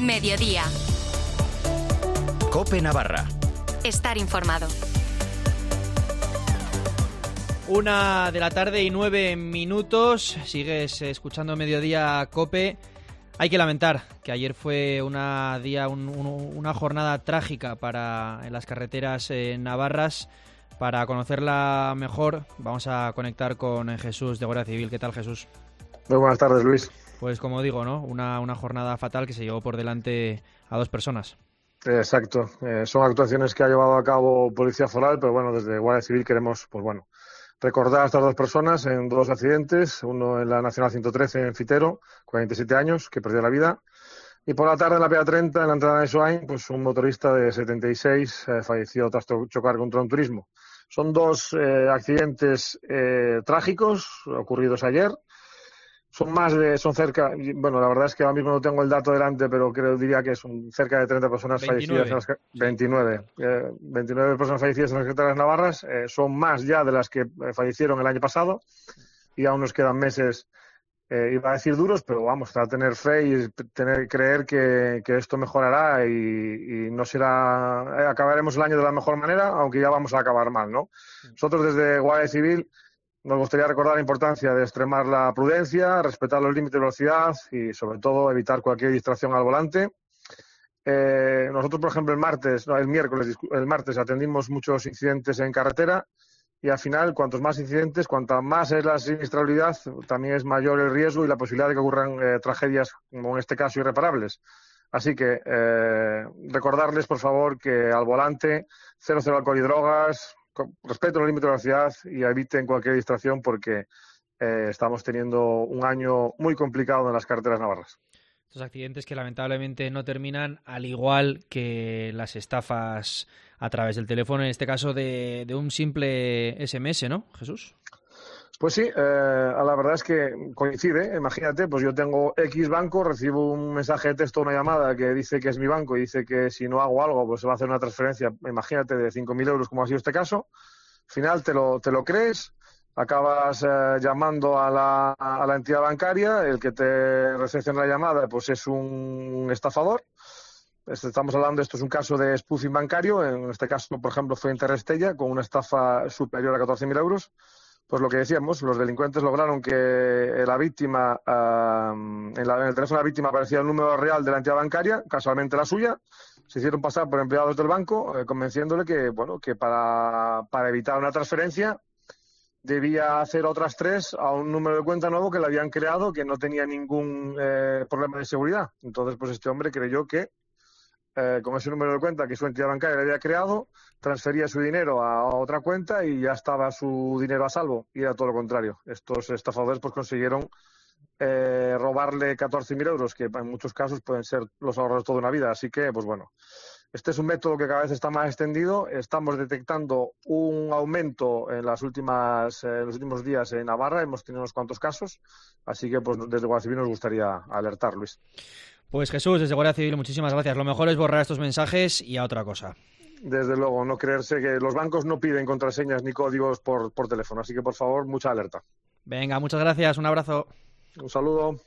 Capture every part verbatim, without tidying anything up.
Mediodía. COPE Navarra. Estar informado. Una de la tarde y nueve minutos. Sigues escuchando Mediodía COPE. Hay que lamentar que ayer fue una día, un, un, una jornada trágica para en las carreteras eh, navarras. Para conocerla mejor, vamos a conectar con Jesús de Guardia Civil. ¿Qué tal, Jesús? Muy buenas tardes, Luis. Pues como digo, ¿no? Una, una jornada fatal que se llevó por delante a dos personas. Exacto. Eh, son actuaciones que ha llevado a cabo Policía Foral, pero bueno, desde Guardia Civil queremos, pues bueno, recordar a estas dos personas en dos accidentes. Uno en la Nacional ciento trece en Fitero, cuarenta y siete años, que perdió la vida. Y por la tarde en la P A treinta, en la entrada de Soain, pues un motorista de setenta y seis eh, falleció tras chocar contra un turismo. Son dos eh, accidentes eh, trágicos ocurridos ayer. Son más de, son cerca, bueno, la verdad es que ahora mismo no tengo el dato delante, pero creo, diría que son cerca de treinta personas veintinueve. fallecidas. En las, veintinueve. Eh, veintinueve personas fallecidas en las carreteras navarras. Eh, son más ya de las que eh, fallecieron el año pasado. Y aún nos quedan meses, eh, iba a decir duros, pero vamos a tener fe y tener creer que, que esto mejorará y, y no será, eh, acabaremos el año de la mejor manera, aunque ya vamos a acabar mal, ¿no? Nosotros desde Guardia Civil nos gustaría recordar la importancia de extremar la prudencia, respetar los límites de velocidad y, sobre todo, evitar cualquier distracción al volante. Eh, nosotros, por ejemplo, el martes, no, el miércoles, el martes atendimos muchos incidentes en carretera y, al final, cuantos más incidentes, cuanta más es la siniestralidad, también es mayor el riesgo y la posibilidad de que ocurran eh, tragedias, como en este caso, irreparables. Así que eh, recordarles, por favor, que al volante, cero, cero alcohol y drogas, respeten los límites de velocidad y eviten cualquier distracción porque eh, estamos teniendo un año muy complicado en las carreteras navarras. Estos accidentes que lamentablemente no terminan, al igual que las estafas a través del teléfono, en este caso de, de un simple ese eme ese, ¿no, Jesús? Pues sí, eh, la verdad es que coincide. Imagínate, pues yo tengo X banco, recibo un mensaje de texto, una llamada que dice que es mi banco y dice que si no hago algo, pues se va a hacer una transferencia, imagínate, de cinco mil euros, como ha sido este caso. Al final te lo, te lo crees, acabas eh, llamando a la, a la entidad bancaria, el que te recepciona la llamada pues es un estafador. Estamos hablando, esto es un caso de spoofing bancario, en este caso, por ejemplo, fue en Terrestella, con una estafa superior a catorce mil euros. Pues lo que decíamos, los delincuentes lograron que la víctima, uh, en, la, en el teléfono de la víctima aparecía el número real de la entidad bancaria, casualmente la suya. Se hicieron pasar por empleados del banco, eh, convenciéndole que, bueno, que para, para evitar una transferencia debía hacer otras tres a un número de cuenta nuevo que le habían creado, que no tenía ningún eh, problema de seguridad. Entonces, pues este hombre creyó que Eh, con ese número de cuenta que su entidad bancaria le había creado, transfería su dinero a otra cuenta y ya estaba su dinero a salvo. Y era todo lo contrario. Estos estafadores pues consiguieron eh, robarle catorce mil euros, que en muchos casos pueden ser los ahorros de toda una vida. Así que, pues bueno, este es un método que cada vez está más extendido. Estamos detectando un aumento en las últimas, eh, en los últimos días en Navarra. Hemos tenido unos cuantos casos. Así que, pues desde Guardia Civil nos gustaría alertar, Luis. Pues Jesús, desde Guardia Civil, muchísimas gracias. Lo mejor es borrar estos mensajes y a otra cosa. Desde luego, no creerse que los bancos no piden contraseñas ni códigos por, por teléfono. Así que, por favor, mucha alerta. Venga, muchas gracias. Un abrazo. Un saludo.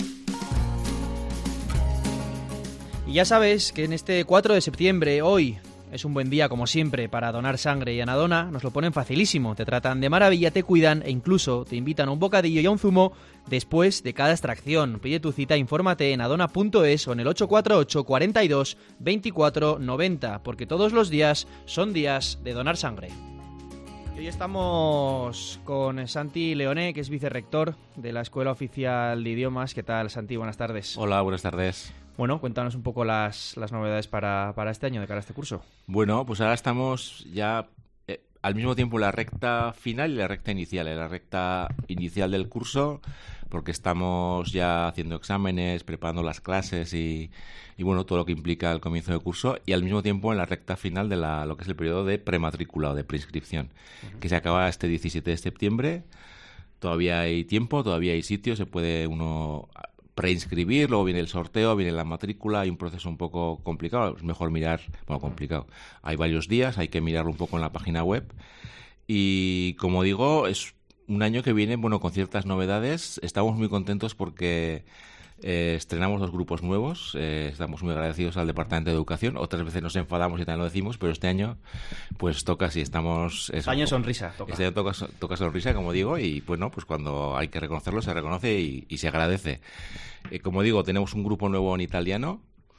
Y ya sabes que en este cuatro de septiembre, hoy, es un buen día, como siempre, para donar sangre, y Anadona nos lo ponen facilísimo. Te tratan de maravilla, te cuidan e incluso te invitan a un bocadillo y a un zumo después de cada extracción. Pide tu cita, infórmate en adona punto es o en el ocho cuatro ocho, cuarenta y dos, veinticuatro, noventa, porque todos los días son días de donar sangre. Y hoy estamos con Santi Leone, que es vicerrector de la Escuela Oficial de Idiomas. ¿Qué tal, Santi? Buenas tardes. Hola, buenas tardes. Bueno, cuéntanos un poco las, las novedades para, para este año, de cara a este curso. Bueno, pues ahora estamos ya eh, al mismo tiempo en la recta final y la recta inicial. En la recta inicial del curso, porque estamos ya haciendo exámenes, preparando las clases y, y bueno, todo lo que implica el comienzo del curso. Y al mismo tiempo en la recta final de la, lo que es el periodo de prematrícula o de preinscripción, uh-huh. que se acaba este diecisiete de septiembre. Todavía hay tiempo, todavía hay sitio, se puede uno preinscribir, luego viene el sorteo, viene la matrícula, hay un proceso un poco complicado, es mejor mirar, bueno, complicado, hay varios días, hay que mirarlo un poco en la página web y, como digo, es un año que viene, bueno, con ciertas novedades. Estamos muy contentos porque Eh, estrenamos dos grupos nuevos, eh, estamos muy agradecidos al Departamento de Educación, otras veces nos enfadamos y también lo decimos, pero este año pues toca, si estamos... Este año sonrisa, toca. Este año toca, toca sonrisa, como digo, y bueno, pues cuando hay que reconocerlo se reconoce y, y se agradece. Eh, como digo, tenemos un grupo nuevo en italiano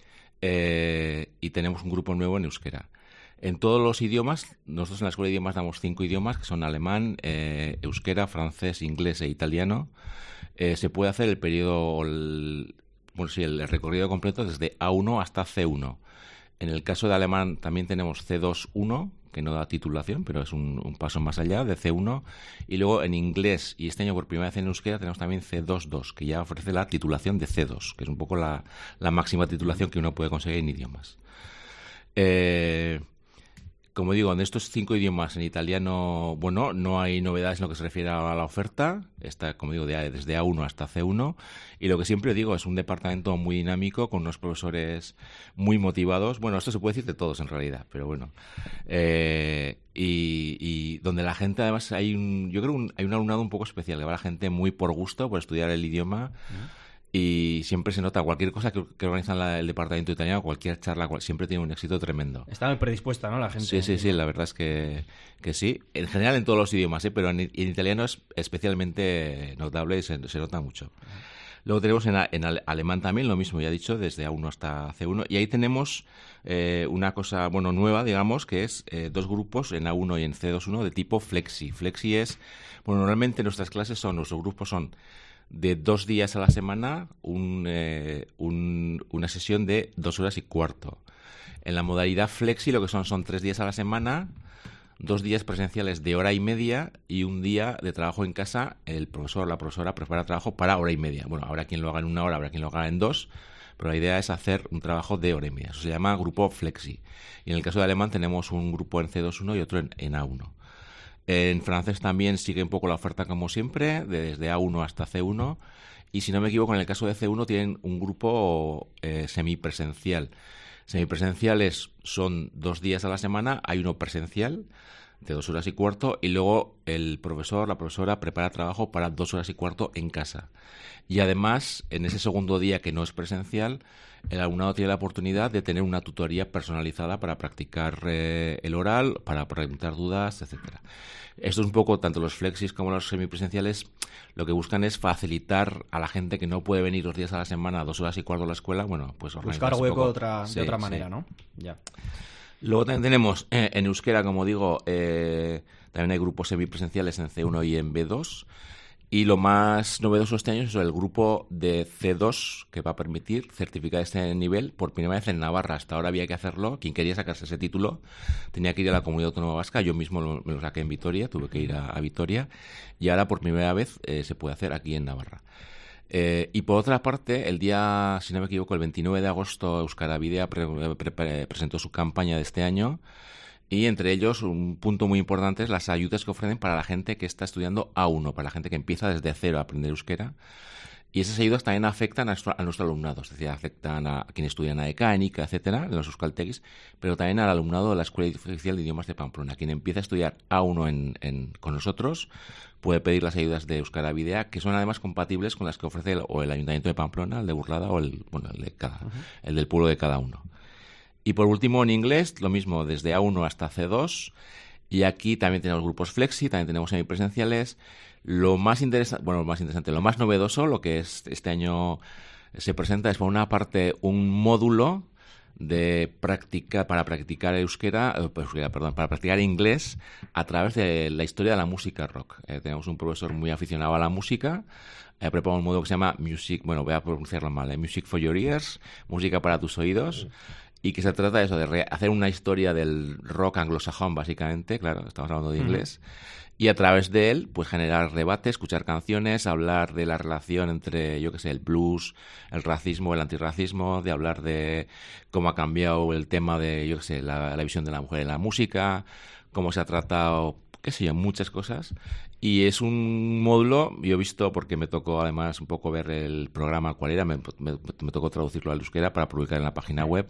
eh, y tenemos un grupo nuevo en euskera. En todos los idiomas, nosotros en la Escuela de Idiomas damos cinco idiomas, que son alemán, eh, euskera, francés, inglés e italiano. Eh, se puede hacer el periodo, el, bueno, sí, el recorrido completo desde A uno hasta C uno. En el caso de alemán también tenemos C dos uno, que no da titulación, pero es un, un paso más allá de C uno. Y luego en inglés, y este año por primera vez en euskera, tenemos también C dos dos, que ya ofrece la titulación de C dos, que es un poco la, la máxima titulación que uno puede conseguir en idiomas. Eh... Como digo, en estos cinco idiomas, en italiano, bueno, no hay novedades en lo que se refiere a la oferta. Está, como digo, de, desde A uno hasta C uno. Y lo que siempre digo, es un departamento muy dinámico, con unos profesores muy motivados. Bueno, esto se puede decir de todos en realidad, pero bueno. Eh, y, y donde la gente, además, hay un, yo creo que un, hay un alumnado un poco especial, que va la gente muy por gusto, por estudiar el idioma. Uh-huh. Y siempre se nota, cualquier cosa que, que organiza la, el departamento italiano, cualquier charla, cual, siempre tiene un éxito tremendo. Está muy predispuesta, ¿no? La gente. Sí, sí, sí, la verdad es que, que sí. En general en todos los idiomas, ¿eh? Pero en, en italiano es especialmente notable y se, se nota mucho. Uh-huh. Luego tenemos en, en ale, alemán también lo mismo, ya he dicho, desde A uno hasta C uno. Y ahí tenemos eh, una cosa, bueno, nueva, digamos, que es eh, dos grupos en A uno y en C dos uno de tipo flexi. Flexi es, bueno, normalmente nuestras clases son, nuestros grupos son de dos días a la semana, un, eh, un, una sesión de dos horas y cuarto. En la modalidad flexi lo que son son tres días a la semana, dos días presenciales de hora y media y un día de trabajo en casa. El profesor o la profesora prepara trabajo para hora y media. Bueno, habrá quien lo haga en una hora, habrá quien lo haga en dos, pero la idea es hacer un trabajo de hora y media. Eso se llama grupo flexi. Y en el caso de alemán tenemos un grupo en C dos uno y otro en, en A uno. En francés también sigue un poco la oferta como siempre, desde A uno hasta C uno. Y si no me equivoco, en el caso de C uno tienen un grupo eh, semipresencial. Semipresenciales son dos días a la semana, hay uno presencial de dos horas y cuarto y luego el profesor, la profesora prepara trabajo para dos horas y cuarto en casa. Y además, en ese segundo día que no es presencial, el alumnado tiene la oportunidad de tener una tutoría personalizada para practicar eh, el oral, para preguntar dudas, etcétera. Esto es un poco, tanto los flexis como los semipresenciales, lo que buscan es facilitar a la gente que no puede venir dos días a la semana, dos horas y cuarto a la escuela, bueno, pues buscar hueco de otra, sí, de otra sí. manera, ¿no? Ya. Luego también tenemos eh, en euskera, como digo, eh, también hay grupos semipresenciales en C uno y en B dos. Y lo más novedoso este año es el grupo de C dos, que va a permitir certificar este nivel por primera vez en Navarra. Hasta ahora había que hacerlo. Quien quería sacarse ese título tenía que ir a la Comunidad Autónoma Vasca. Yo mismo lo, me lo saqué en Vitoria, tuve que ir a, a Vitoria. Y ahora por primera vez eh, se puede hacer aquí en Navarra. Eh, y por otra parte, el día, si no me equivoco, el veintinueve de agosto, Euskaravidea pre, pre, pre, presentó su campaña de este año. Y entre ellos, un punto muy importante es las ayudas que ofrecen para la gente que está estudiando A uno, para la gente que empieza desde cero a aprender euskera. Y esas ayudas también afectan a nuestro, a nuestro alumnado, es decir, afectan a quienes estudian a ECA, ENICA, etcétera, de los euskaltegis, pero también al alumnado de la Escuela Oficial de Idiomas de Pamplona. Quien empieza a estudiar A uno en, en, con nosotros puede pedir las ayudas de Euskaravidea, que son además compatibles con las que ofrece el, o el Ayuntamiento de Pamplona, el de Burlada o el, bueno, el, de cada, uh-huh. el del pueblo de cada uno. Y por último, en inglés, lo mismo, desde A uno hasta C dos. Y aquí también tenemos grupos flexi, también tenemos semipresenciales. Lo más interesante, bueno, lo más interesante, lo más novedoso, lo que es, este año se presenta es, por una parte, un módulo de práctica para practicar euskera, eh, euskera, perdón, para practicar inglés a través de la historia de la música rock. Eh, tenemos un profesor muy aficionado a la música. He preparado un módulo que se llama Music, bueno, voy a pronunciarlo mal, eh, Music for Your Ears, música para tus oídos. Sí. Y que se trata de eso, de re- hacer una historia del rock anglosajón, básicamente, claro, estamos hablando de inglés, uh-huh. y a través de él, pues generar debate, escuchar canciones, hablar de la relación entre, yo qué sé, el blues, el racismo, el antirracismo, de hablar de cómo ha cambiado el tema de, yo qué sé, la, la visión de la mujer en la música, cómo se ha tratado, qué sé yo, muchas cosas. Y es un módulo, yo he visto, porque me tocó además un poco ver el programa cuál era, me, me, me tocó traducirlo al euskera para publicar en la página web,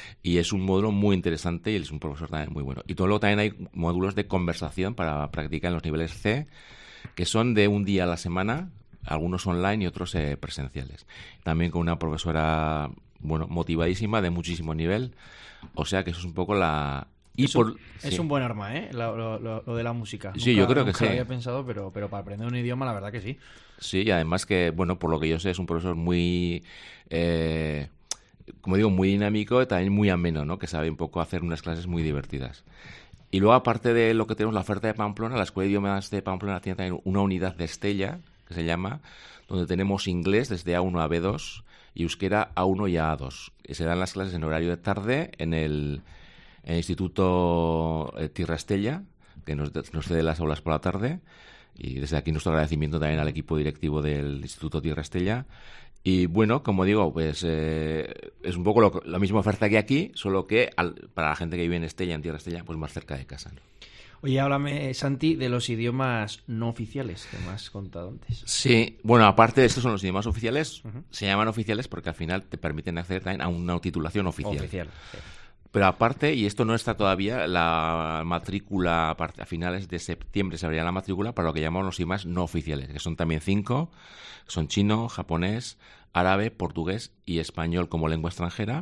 y es un módulo muy interesante y él es un profesor también muy bueno. Y todo luego también hay módulos de conversación para practicar en los niveles C, que son de un día a la semana, algunos online y otros eh, presenciales. También con una profesora, bueno, motivadísima, de muchísimo nivel. O sea que eso es un poco la... Y es, por, un, sí. es un buen arma, ¿eh? Lo, lo, lo, lo de la música. Sí, nunca, yo creo que nunca sí. lo había pensado, pero, pero para aprender un idioma, la verdad que sí. Sí, y además que, bueno, por lo que yo sé, es un profesor muy... Eh, como digo, muy dinámico y también muy ameno, ¿no? Que sabe un poco hacer unas clases muy divertidas. Y luego, aparte de lo que tenemos, la oferta de Pamplona, la Escuela de Idiomas de Pamplona tiene también una unidad de Estella, que se llama, donde tenemos inglés desde A uno a B dos y euskera A uno y A dos. Y se dan las clases en horario de tarde en el, en el Instituto Tierra Estella, que nos, nos cede las aulas por la tarde. Y desde aquí nuestro agradecimiento también al equipo directivo del Instituto Tierra Estella. Y bueno, como digo, pues eh, es un poco lo, la misma oferta que aquí, solo que al, para la gente que vive en Estella, en Tierra Estella, pues más cerca de casa, ¿no? Oye, háblame, Santi, de los idiomas no oficiales que me has contado antes. Sí, bueno, aparte de estos son los idiomas oficiales, uh-huh. se llaman oficiales porque al final te permiten acceder también a una titulación oficial. Oficial, sí. Pero aparte, y esto no está todavía, la matrícula, a finales de septiembre se abrirá la matrícula para lo que llamamos los idiomas no oficiales, que son también cinco, son chino, japonés, árabe, portugués y español como lengua extranjera,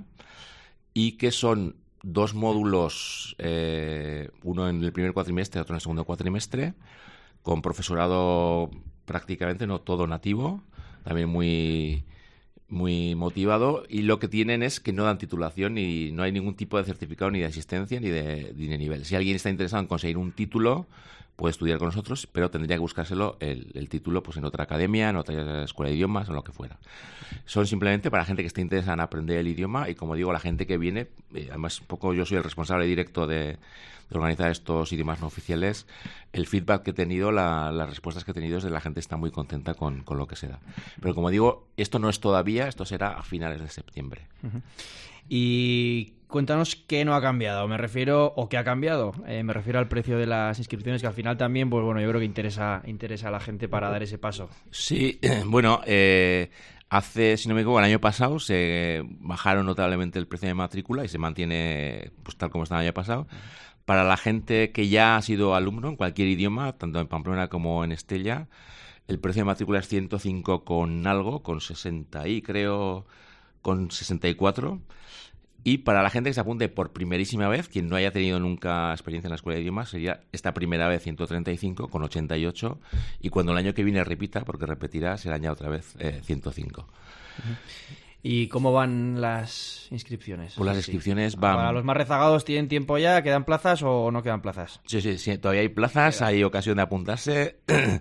y que son dos módulos, eh, uno en el primer cuatrimestre, otro en el segundo cuatrimestre, con profesorado prácticamente no todo nativo, también muy... muy motivado, y lo que tienen es que no dan titulación y no hay ningún tipo de certificado ni de asistencia ni de, ni de nivel. Si alguien está interesado en conseguir un título, puede estudiar con nosotros, pero tendría que buscárselo el, el título pues en otra academia, en otra escuela de idiomas o lo que fuera. Son simplemente para gente que esté interesada en aprender el idioma y, como digo, la gente que viene, eh, además un poco yo soy el responsable directo de, de organizar estos idiomas no oficiales, el feedback que he tenido, la, las respuestas que he tenido es de la gente está muy contenta con, con lo que se da. Pero como digo, esto no es todavía, esto será a finales de septiembre. Uh-huh. Y cuéntanos qué no ha cambiado, me refiero, o qué ha cambiado, eh, me refiero al precio de las inscripciones, que al final también, pues bueno, yo creo que interesa, interesa a la gente para dar ese paso. Sí, bueno, eh, hace, si no me equivoco, el año pasado se bajaron notablemente el precio de matrícula y se mantiene pues tal como estaba el año pasado. Para la gente que ya ha sido alumno en cualquier idioma, tanto en Pamplona como en Estella, el precio de matrícula es ciento cinco con algo, con sesenta y creo, con sesenta y cuatro. Y para la gente que se apunte por primerísima vez, quien no haya tenido nunca experiencia en la escuela de idiomas, sería esta primera vez ciento treinta y cinco con ochenta y ocho. Y cuando el año que viene repita, porque repetirá, será ya otra vez eh, ciento cinco. Uh-huh. ¿Y cómo van las inscripciones? Pues las sí, inscripciones sí. van... ¿Para los más rezagados tienen tiempo ya? ¿Quedan plazas o no quedan plazas? Sí, sí, sí, todavía hay plazas, hay ocasión de apuntarse.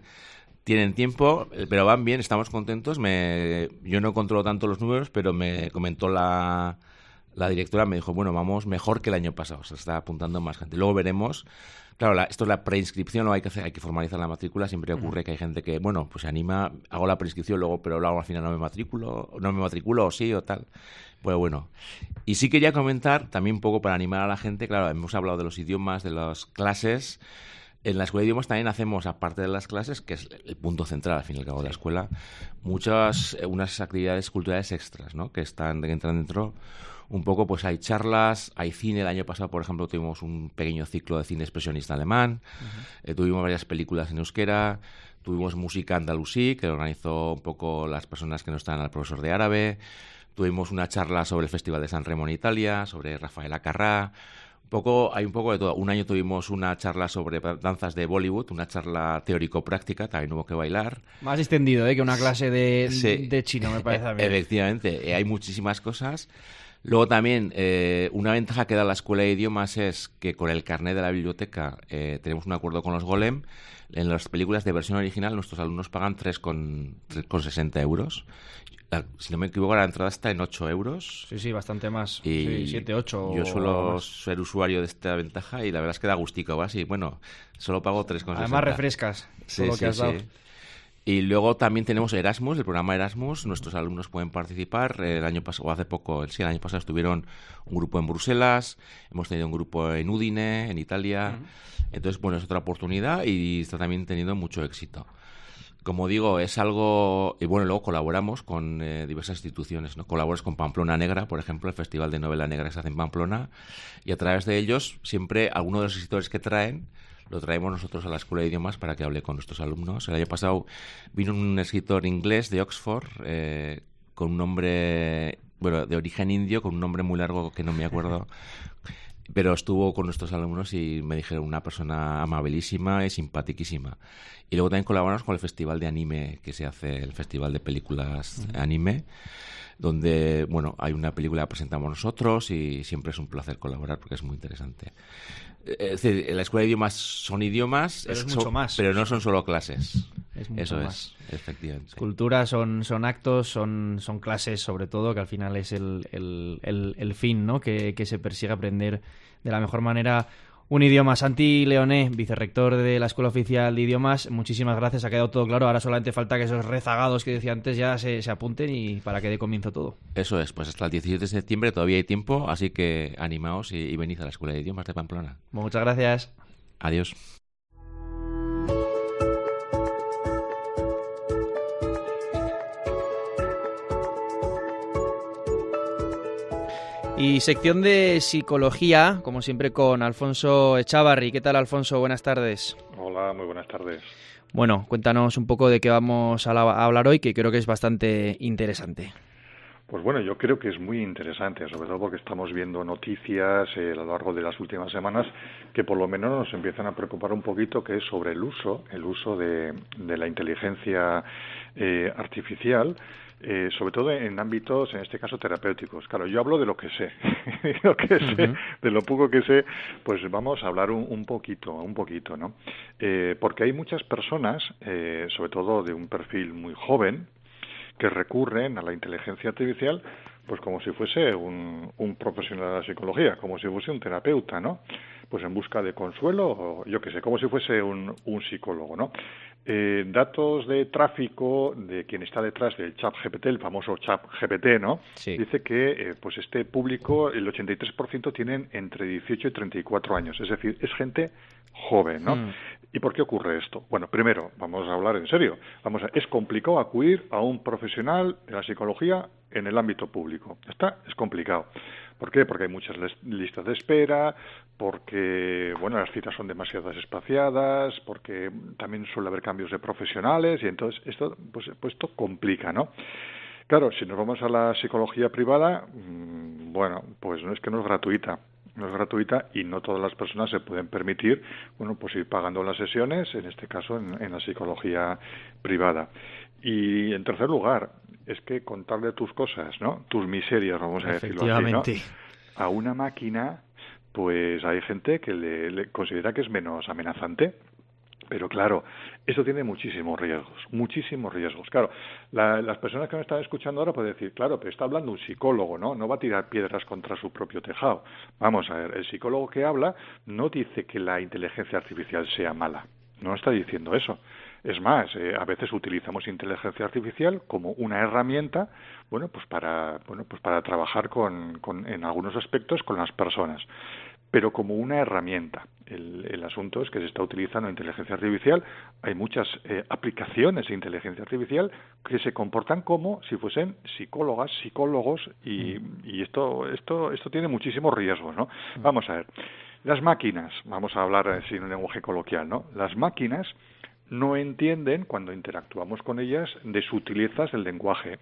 Tienen tiempo, pero van bien, estamos contentos. Me... Yo no controlo tanto los números, pero me comentó la... La directora, me dijo, bueno, vamos mejor que el año pasado, se está apuntando más gente. Luego veremos, claro, la, esto es la preinscripción, lo hay que hacer, hay que formalizar la matrícula, siempre ocurre que hay gente que, bueno, pues se anima, hago la preinscripción, luego, pero luego al final no me matriculo, no me matriculo, o sí, o tal. Pues bueno. Y sí quería comentar, también un poco para animar a la gente, claro, hemos hablado de los idiomas, de las clases. En la escuela de idiomas también hacemos, aparte de las clases, que es el punto central al fin y al cabo de la escuela, muchas, unas actividades culturales extras, ¿no? Que están, que entran dentro. Un poco, pues hay charlas, hay cine. El año pasado, por ejemplo, tuvimos un pequeño ciclo de cine expresionista alemán. Uh-huh. Eh, tuvimos varias películas en euskera. Tuvimos música andalusí, que organizó un poco las personas que no estaban al profesor de árabe. Tuvimos una charla sobre el Festival de San Remo en Italia, sobre Rafael Acarrá. Un poco, hay un poco de todo. Un año tuvimos una charla sobre danzas de Bollywood, una charla teórico-práctica, también hubo que bailar. Más extendido, ¿eh? Que una clase de, sí. de chino, me parece a mí. Efectivamente, eh, hay muchísimas cosas. Luego también, eh, una ventaja que da la escuela de idiomas es que con el carnet de la biblioteca eh, tenemos un acuerdo con los Golem. En las películas de versión original nuestros alumnos pagan tres con sesenta euros. La, si no me equivoco, la entrada está en ocho euros. Sí, sí, bastante más. Y sí, siete, ocho. Yo suelo ser usuario de esta ventaja y la verdad es que da gustico. Así, bueno, solo pago tres con sesenta. Además refrescas sí, todo lo sí, que has sí. dado. Y luego también tenemos Erasmus, el programa Erasmus. Nuestros alumnos pueden participar. El año pasado, o hace poco, sí, el año pasado estuvieron un grupo en Bruselas, hemos tenido un grupo en Udine, en Italia. Uh-huh. Entonces, bueno, es otra oportunidad y está también teniendo mucho éxito. Como digo, es algo... Y bueno, luego colaboramos con eh, diversas instituciones, ¿no? Colaboras con Pamplona Negra, por ejemplo, el Festival de Novela Negra que se hace en Pamplona. Y a través de ellos, siempre algunos de los escritores que traen lo traemos nosotros a la Escuela de Idiomas para que hable con nuestros alumnos. El año pasado vino un escritor inglés de Oxford eh, con un nombre, bueno, de origen indio, con un nombre muy largo que no me acuerdo. Pero estuvo con nuestros alumnos y me dijeron una persona amabilísima y simpaticísima. Y luego también colaboramos con el festival de anime que se hace, el festival de películas uh-huh. anime, donde, bueno, hay una película que presentamos nosotros y siempre es un placer colaborar porque es muy interesante. Es decir, en la Escuela de Idiomas son idiomas, pero, es es mucho so, más. pero no son solo clases. Es mucho Eso más. es, efectivamente. Cultura son, son actos, son, son clases, sobre todo, que al final es el, el, el, el fin, ¿no? Que, que se persigue aprender de la mejor manera un idioma. Santi Leoné, vicerrector de la Escuela Oficial de Idiomas, muchísimas gracias, ha quedado todo claro. Ahora solamente falta que esos rezagados que decía antes ya se, se apunten y para que dé comienzo todo. Eso es, pues hasta el diecisiete de septiembre todavía hay tiempo, así que animaos y, y venid a la Escuela de Idiomas de Pamplona. Muchas gracias. Adiós. Y sección de psicología, como siempre, con Alfonso Echavarri. ¿Qué tal, Alfonso? Buenas tardes. Hola, muy buenas tardes. Bueno, cuéntanos un poco de qué vamos a, la- a hablar hoy, que creo que es bastante interesante. Pues bueno, yo creo que es muy interesante, sobre todo porque estamos viendo noticias eh, a lo largo de las últimas semanas que por lo menos nos empiezan a preocupar un poquito, que es sobre el uso, el uso de, de la inteligencia eh, artificial, eh, sobre todo en ámbitos, en este caso, terapéuticos. Claro, yo hablo de lo que sé, de lo que sé, Uh-huh. de lo poco que sé, pues vamos a hablar un, un poquito, un poquito, ¿no? Eh, porque hay muchas personas, eh, sobre todo de un perfil muy joven, que recurren a la inteligencia artificial pues como si fuese un, un profesional de la psicología, como si fuese un terapeuta, ¿no? Pues en busca de consuelo, o yo qué sé, como si fuese un, un psicólogo, ¿no? Eh, datos de tráfico de quien está detrás del ChatGPT, el famoso ChatGPT, ¿no? Sí. Dice que eh, pues este público, el ochenta y tres por ciento tienen entre dieciocho y treinta y cuatro años, es decir, es gente joven, ¿no? Mm. ¿Y por qué ocurre esto? Bueno, primero, vamos a hablar en serio. Vamos a, es complicado acudir a un profesional de la psicología en el ámbito público. ¿Está? Es complicado. ¿Por qué? Porque hay muchas listas de espera, porque, bueno, las citas son demasiado espaciadas, porque también suele haber cambios de profesionales y entonces esto, pues, pues esto complica, ¿no? Claro, si nos vamos a la psicología privada, mmm, bueno, pues no es que no es gratuita. No es gratuita y no todas las personas se pueden permitir, bueno, pues ir pagando las sesiones, en este caso en, en la psicología privada. Y en tercer lugar, es que contarle tus cosas, ¿no? Tus miserias, vamos a decirlo así, ¿no? A una máquina, pues hay gente que le, le considera que es menos amenazante. Pero claro, eso tiene muchísimos riesgos, muchísimos riesgos. Claro, la, las personas que me están escuchando ahora pueden decir, claro, pero está hablando un psicólogo, ¿no? No va a tirar piedras contra su propio tejado. Vamos a ver, el psicólogo que habla no dice que la inteligencia artificial sea mala, no está diciendo eso. Es más, eh, a veces utilizamos inteligencia artificial como una herramienta, bueno, pues para, bueno, pues para trabajar con, con, en algunos aspectos con las personas, pero como una herramienta. El, el asunto es que se está utilizando inteligencia artificial, hay muchas eh, aplicaciones de inteligencia artificial que se comportan como si fuesen psicólogas, psicólogos, y, y esto, esto, esto tiene muchísimos riesgos, ¿no? Vamos a ver, las máquinas, vamos a hablar así en un lenguaje coloquial, ¿no? Las máquinas no entienden, cuando interactuamos con ellas, de sutilezas del lenguaje.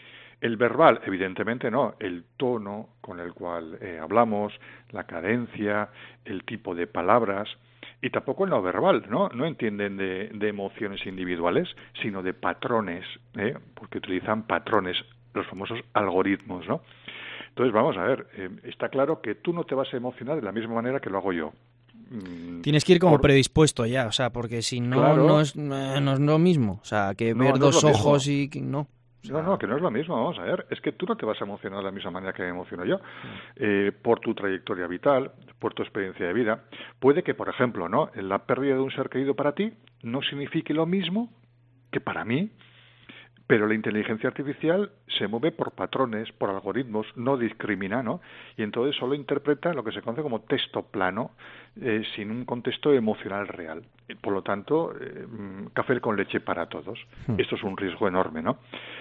El verbal, evidentemente no, el tono con el cual eh, hablamos, la cadencia, el tipo de palabras, y tampoco el no verbal, ¿no? No entienden de, de emociones individuales, sino de patrones, ¿eh? Porque utilizan patrones, los famosos algoritmos, ¿no? Entonces, vamos a ver, eh, está claro que tú no te vas a emocionar de la misma manera que lo hago yo. Tienes que ir como Por... predispuesto ya, o sea, porque si no, claro. no, es, no es lo mismo. O sea, que no, ver no dos ojos y... No. O sea, no, no, que no es lo mismo, vamos a ver. Es que tú no te vas a emocionar de la misma manera que me emociono yo. Eh, por tu trayectoria vital, por tu experiencia de vida. Puede que, por ejemplo, ¿no? la pérdida de un ser querido para ti no signifique lo mismo que para mí, pero la inteligencia artificial se mueve por patrones, por algoritmos, no discrimina, ¿no? Y entonces solo interpreta lo que se conoce como texto plano, eh, sin un contexto emocional real. Por lo tanto, eh, café con leche para todos. Hmm. Esto es un riesgo enorme, ¿no?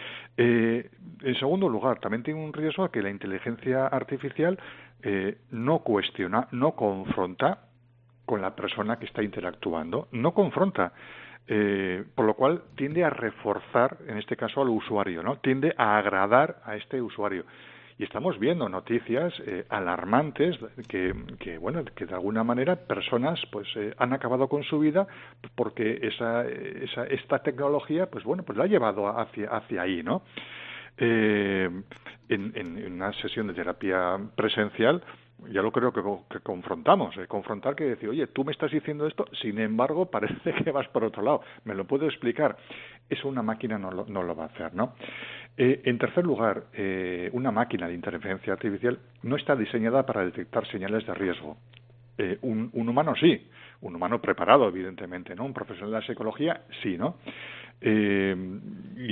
Eh, en segundo lugar, también tiene un riesgo que la inteligencia artificial eh, no cuestiona, no confronta, con la persona que está interactuando, no confronta. Eh, por lo cual tiende a reforzar, en este caso, al usuario, ¿no? Tiende a agradar a este usuario. Y estamos viendo noticias eh, alarmantes que, que, bueno, que de alguna manera personas pues eh, han acabado con su vida porque esa, esa, esta tecnología, pues bueno, pues la ha llevado hacia, hacia ahí, ¿no? Eh, en, en, en una sesión de terapia presencial, ya lo creo que, que confrontamos, eh, confrontar que decir, oye, tú me estás diciendo esto, sin embargo, parece que vas por otro lado, ¿me lo puedo explicar? Eso una máquina no lo, no lo va a hacer, ¿no? Eh, en tercer lugar, eh, una máquina de inteligencia artificial no está diseñada para detectar señales de riesgo. Eh, un, un humano sí, un humano preparado, evidentemente, ¿no? Un profesional de la psicología sí, ¿no? Eh, y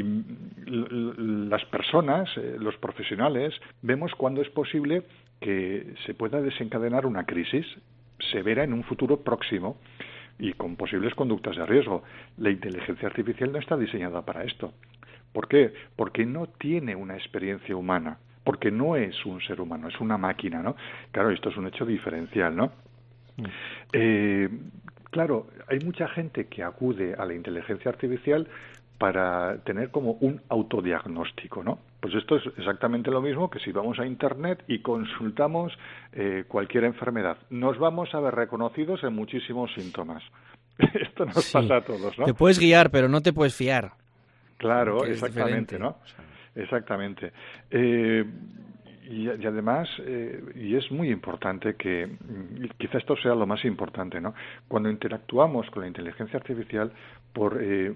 las personas, eh, los profesionales, vemos cuándo es posible que se pueda desencadenar una crisis severa en un futuro próximo y con posibles conductas de riesgo. La inteligencia artificial no está diseñada para esto. ¿Por qué? Porque no tiene una experiencia humana, porque no es un ser humano, es una máquina, ¿no? Claro, esto es un hecho diferencial, ¿no? Mm. Eh, claro, hay mucha gente que acude a la inteligencia artificial para tener como un autodiagnóstico, ¿no? Pues esto es exactamente lo mismo que si vamos a Internet y consultamos eh, cualquier enfermedad. Nos vamos a ver reconocidos en muchísimos síntomas. Esto nos sí. pasa a todos, ¿no? Te puedes guiar, pero no te puedes fiar. Claro, exactamente, ¿no? O sea, exactamente. Eh, y, y además, eh, y es muy importante que, quizá esto sea lo más importante, ¿no? Cuando interactuamos con la inteligencia artificial, por eh,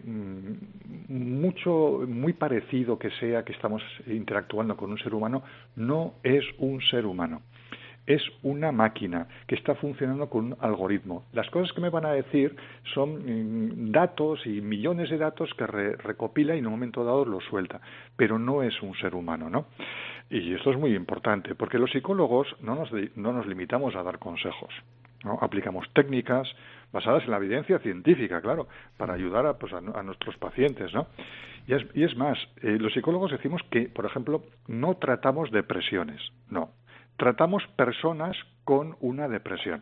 mucho, muy parecido que sea que estamos interactuando con un ser humano, no es un ser humano. Es una máquina que está funcionando con un algoritmo. Las cosas que me van a decir son mm, datos y millones de datos que re recopila y en un momento dado los suelta, pero no es un ser humano, ¿no? Y esto es muy importante, porque los psicólogos no nos, no nos limitamos a dar consejos, ¿no? Aplicamos técnicas basadas en la evidencia científica, claro, para ayudar a, pues, a, a nuestros pacientes, ¿no? Y es, y es más, eh, los psicólogos decimos que, por ejemplo, no tratamos depresiones, no. Tratamos personas con una depresión,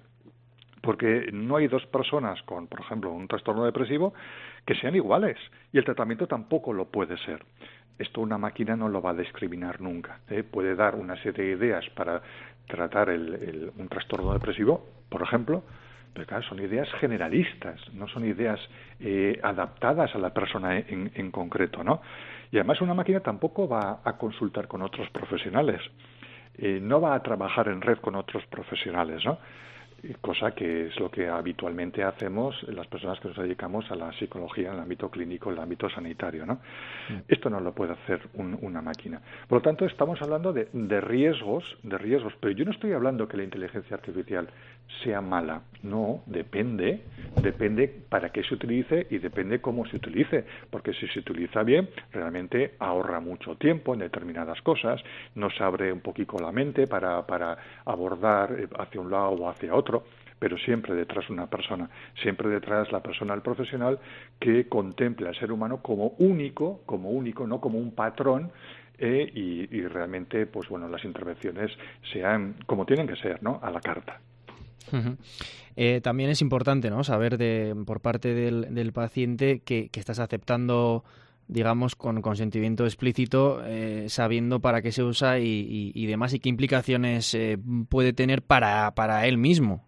porque no hay dos personas con, por ejemplo, un trastorno depresivo que sean iguales, y el tratamiento tampoco lo puede ser. Esto una máquina no lo va a discriminar nunca, ¿eh? Puede dar una serie de ideas para tratar el, el, un trastorno depresivo, por ejemplo, pero claro, son ideas generalistas, no son ideas eh, adaptadas a la persona en, en concreto, ¿no? Y además una máquina tampoco va a consultar con otros profesionales. Eh, no va a trabajar en red con otros profesionales, ¿no? Cosa que es lo que habitualmente hacemos las personas que nos dedicamos a la psicología en el ámbito clínico, en el ámbito sanitario, ¿no? Mm. Esto no lo puede hacer un, una máquina. Por lo tanto, estamos hablando de, de riesgos, de riesgos, pero yo no estoy hablando que la inteligencia artificial sea mala. No, depende, depende para qué se utilice y depende cómo se utilice, porque si se utiliza bien, realmente ahorra mucho tiempo en determinadas cosas, nos abre un poquito la mente para, para abordar hacia un lado o hacia otro, pero siempre detrás una persona, siempre detrás la persona, el profesional, que contemple al ser humano como único, como único, no como un patrón, eh, y, y realmente, pues bueno, las intervenciones sean como tienen que ser, ¿no? A la carta. Uh-huh. Eh, también es importante, ¿no?, saber de, por parte del, del paciente que, que estás aceptando, digamos, con consentimiento explícito, eh, sabiendo para qué se usa y, y, y demás, y qué implicaciones eh, puede tener para, para él mismo.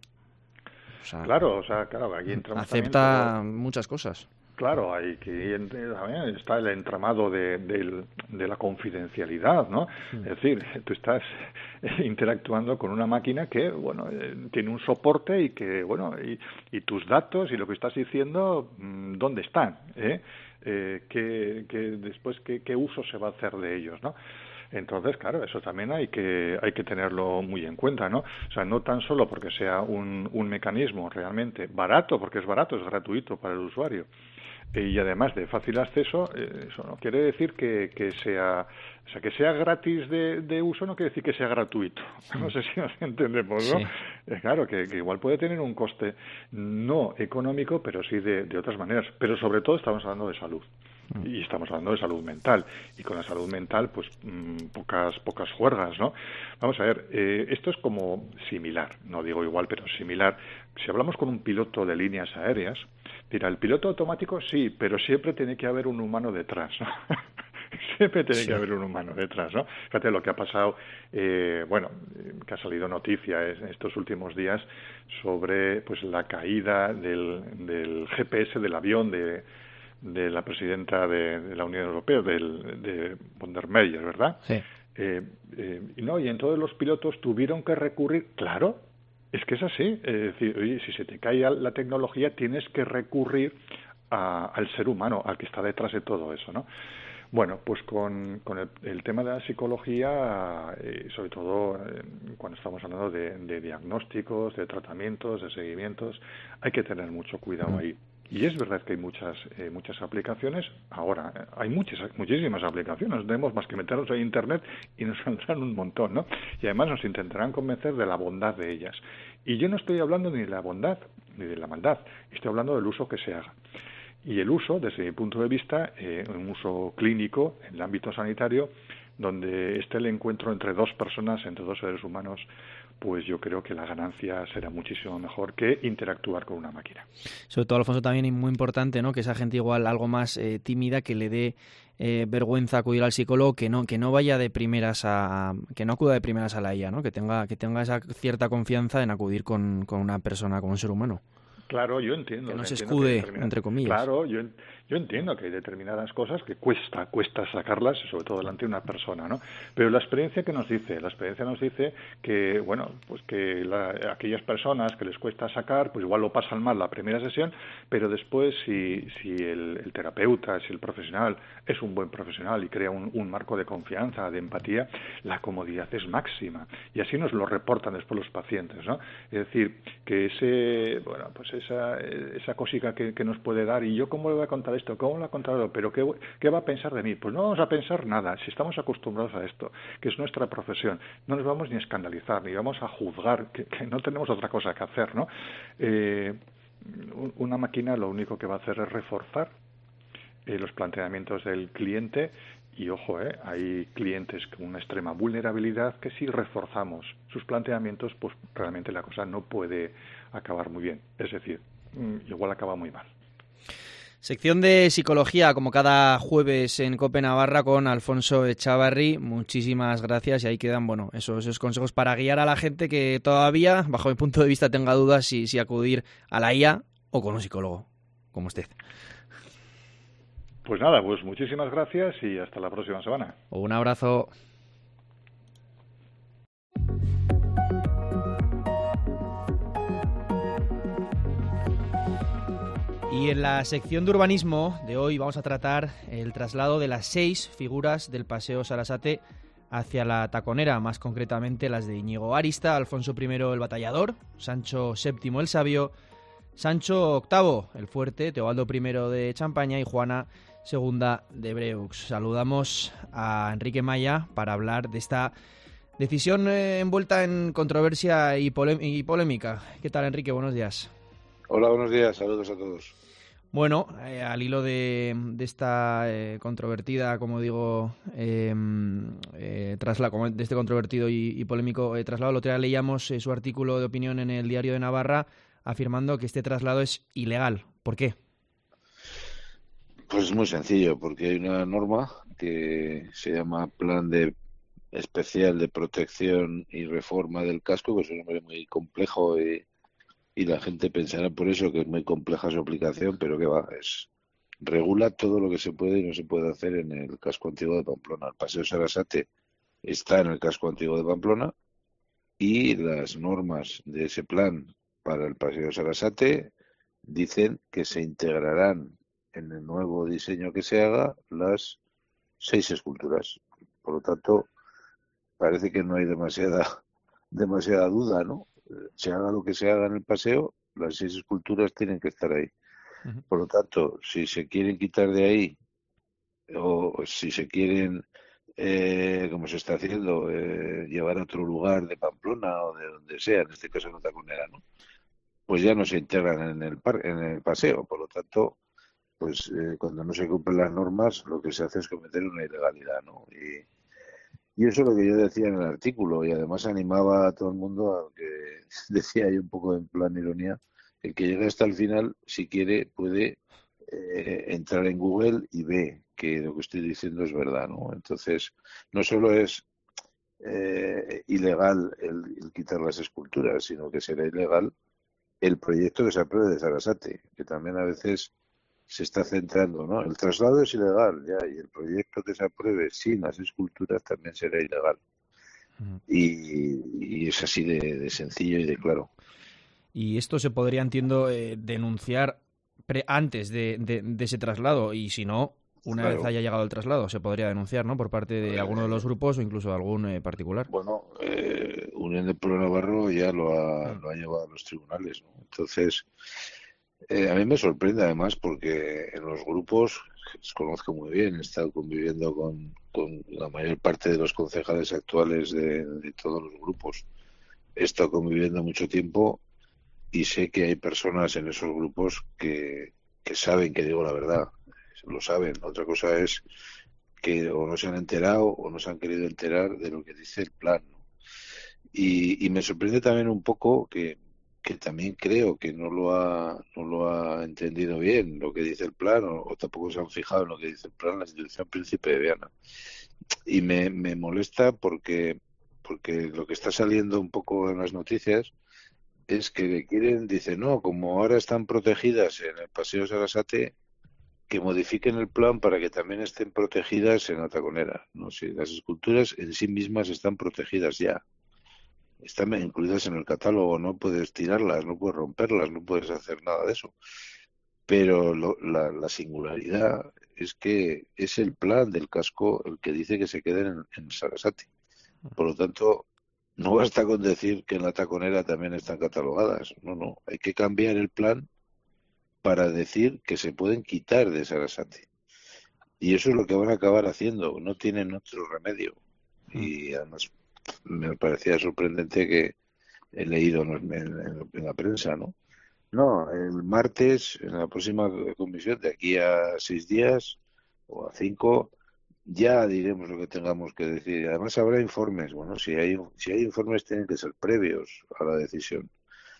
O sea, claro, o sea, claro, aquí entramos acepta también todo... muchas cosas. Claro, hay que está el entramado de, de, de la confidencialidad, ¿no? Sí. Es decir, tú estás interactuando con una máquina que, bueno, tiene un soporte y que, bueno, y, y tus datos y lo que estás diciendo, ¿dónde están? ¿Eh? Eh, ¿qué, qué, después, ¿qué, qué uso se va a hacer de ellos, ¿no? Entonces, claro, eso también hay que hay que tenerlo muy en cuenta, ¿no? O sea, no tan solo porque sea un, un mecanismo realmente barato, porque es barato, es gratuito para el usuario, y además de fácil acceso, eh, eso no quiere decir que, que sea O sea, que sea gratis de, de uso no quiere decir que sea gratuito. No sé si nos entendemos, ¿no? Sí. Eh, claro, que, que igual puede tener un coste no económico, pero sí de, de otras maneras. Pero sobre todo estamos hablando de salud. Y estamos hablando de salud mental. Y con la salud mental, pues mmm, pocas pocas juergas, ¿no? Vamos a ver, eh, esto es como similar, no digo igual, pero similar. Si hablamos con un piloto de líneas aéreas, dirá, el piloto automático sí, pero siempre tiene que haber un humano detrás, ¿no? Siempre tiene sí. que haber un humano detrás, ¿no? Fíjate lo que ha pasado, eh, bueno, que ha salido noticia en estos últimos días sobre pues la caída del, del G P S del avión de, de la presidenta de, de la Unión Europea, del, de von der Meyer, ¿verdad? Sí. Eh, eh, y no, y entonces los pilotos tuvieron que recurrir, claro, es que es así, es decir, oye, si se te cae la tecnología tienes que recurrir a, al ser humano, al que está detrás de todo eso, ¿no? Bueno, pues con, con el, el tema de la psicología, eh, sobre todo eh, cuando estamos hablando de, de diagnósticos, de tratamientos, de seguimientos, hay que tener mucho cuidado ahí. Y es verdad que hay muchas eh, muchas aplicaciones. Ahora, eh, hay muchas muchísimas aplicaciones. No tenemos más que meternos en Internet y nos saldrán un montón, ¿no? Y además nos intentarán convencer de la bondad de ellas. Y yo no estoy hablando ni de la bondad ni de la maldad. Estoy hablando del uso que se haga. Y el uso, desde mi punto de vista, eh, un uso clínico en el ámbito sanitario, donde esté el encuentro entre dos personas, entre dos seres humanos, pues yo creo que la ganancia será muchísimo mejor que interactuar con una máquina. Sobre todo, Alfonso, también es muy importante, ¿no?, que esa gente igual algo más eh, tímida, que le dé eh, vergüenza acudir al psicólogo, que no que no vaya de primeras a que no acuda de primeras a la I A, ¿no?, que tenga que tenga esa cierta confianza en acudir con, con una persona, con un ser humano. Claro, yo entiendo. Que no se escude, entre comillas. Claro, yo, yo entiendo que hay determinadas cosas que cuesta, cuesta sacarlas, sobre todo delante de una persona, ¿no? Pero la experiencia que nos dice, la experiencia nos dice que, bueno, pues que la, aquellas personas que les cuesta sacar, pues igual lo pasan mal la primera sesión, pero después si, si el, el terapeuta, si el profesional es un buen profesional y crea un, un marco de confianza, de empatía, la comodidad es máxima. Y así nos lo reportan después los pacientes, ¿no? Es decir, que ese, bueno, pues esa, esa cosica que, que nos puede dar, y yo cómo le voy a contar esto, cómo le voy a contar, pero ¿qué, ¿qué va a pensar de mí? Pues no vamos a pensar nada, si estamos acostumbrados a esto, que es nuestra profesión, no nos vamos ni a escandalizar, ni vamos a juzgar, que, que no tenemos otra cosa que hacer, ¿no? Eh, una máquina lo único que va a hacer es reforzar eh, los planteamientos del cliente. Y ojo, eh, hay clientes con una extrema vulnerabilidad que si reforzamos sus planteamientos, pues realmente la cosa no puede acabar muy bien. Es decir, igual acaba muy mal. Sección de psicología, como cada jueves en COPE Navarra, con Alfonso Echavarri. Muchísimas gracias. Y ahí quedan, bueno, esos, esos consejos para guiar a la gente que todavía, bajo mi punto de vista, tenga dudas si, si acudir a la I A o con un psicólogo, como usted. Pues nada, pues muchísimas gracias y hasta la próxima semana. Un abrazo. Y en la sección de urbanismo de hoy vamos a tratar el traslado de las seis figuras del Paseo Sarasate hacia la Taconera, más concretamente las de Íñigo Arista, Alfonso primero el Batallador, Sancho séptimo el Sabio, Sancho octavo el Fuerte, Teobaldo primero de Champaña y Juana segunda de Breux. Saludamos a Enrique Maya para hablar de esta decisión eh, envuelta en controversia y, polé- y polémica. ¿Qué tal, Enrique? Buenos días. Hola, buenos días. Saludos a todos. Bueno, eh, al hilo de, de esta eh, controvertida, como digo, eh, eh, trasla, como de este controvertido y, y polémico eh, traslado, el otro día leíamos eh, su artículo de opinión en el Diario de Navarra afirmando que este traslado es ilegal. ¿Por qué? Pues es muy sencillo, porque hay una norma que se llama Plan de Especial de Protección y Reforma del Casco, que es un nombre muy complejo y, y la gente pensará por eso que es muy compleja su aplicación, pero que va, es regula todo lo que se puede y no se puede hacer en el casco antiguo de Pamplona. El Paseo Sarasate está en el casco antiguo de Pamplona y las normas de ese plan para el Paseo Sarasate dicen que se integrarán en el nuevo diseño que se haga las seis esculturas. Por lo tanto, parece que no hay demasiada demasiada duda, ¿no? Se haga lo que se haga en el paseo, las seis esculturas tienen que estar ahí. Uh-huh. Por lo tanto, si se quieren quitar de ahí o si se quieren eh, como se está haciendo, eh, llevar a otro lugar de Pamplona o de donde sea, en este caso en Taconera, ¿no? Pues ya no se integran en el par en el paseo. Por lo tanto, pues eh, cuando no se cumplen las normas, lo que se hace es cometer una ilegalidad, ¿no? Y, y eso es lo que yo decía en el artículo, y además animaba a todo el mundo a que decía ahí un poco en plan ironía, el que llegue hasta el final, si quiere, puede eh, entrar en Google y ve que lo que estoy diciendo es verdad, ¿no? Entonces, no solo es eh, ilegal el, el quitar las esculturas, sino que será ilegal el proyecto que se apruebe de Sarasate, que también a veces se está centrando, ¿no? El traslado es ilegal, ya, y el proyecto que se apruebe sin las esculturas también será ilegal. Uh-huh. Y, y es así de, de sencillo y de claro. Y esto se podría, entiendo, eh, denunciar pre antes de, de, de ese traslado, y si no, una claro. vez haya llegado el traslado, se podría denunciar, ¿no? Por parte de eh, alguno de los grupos o incluso de algún eh, particular. Bueno, eh, Unión del Pueblo Navarro ya lo ha, lo ha llevado a los tribunales, ¿no? Entonces, eh, a mí me sorprende además porque en los grupos, los conozco muy bien, he estado conviviendo con, con la mayor parte de los concejales actuales de, de todos los grupos. He estado conviviendo mucho tiempo y sé que hay personas en esos grupos que, que saben que digo la verdad, lo saben. Otra cosa es que o no se han enterado o no se han querido enterar de lo que dice el plan, ¿no? Y, y me sorprende también un poco que, que también creo que no lo ha no lo ha entendido bien lo que dice el plan, o, o tampoco se han fijado en lo que dice el plan la institución Príncipe de Viana. Y me, me molesta porque porque lo que está saliendo un poco en las noticias es que quieren, dicen, no, como ahora están protegidas en el Paseo Sarasate, que modifiquen el plan para que también estén protegidas en la Taconera. No sé, las esculturas en sí mismas están protegidas ya. Están incluidas en el catálogo, no puedes tirarlas, no puedes romperlas, no puedes hacer nada de eso. Pero lo, la, la singularidad es que es el plan del casco el que dice que se queden en, en Sarasate. Por lo tanto, no basta con decir que en la Taconera también están catalogadas. No, no, hay que cambiar el plan para decir que se pueden quitar de Sarasate. Y eso es lo que van a acabar haciendo, no tienen otro remedio. Y además me parecía sorprendente que he leído en, en, en la prensa, ¿no? No, el martes, en la próxima comisión, de aquí a seis días o a cinco, ya diremos lo que tengamos que decir. Además habrá informes. Bueno, si hay, si hay informes tienen que ser previos a la decisión.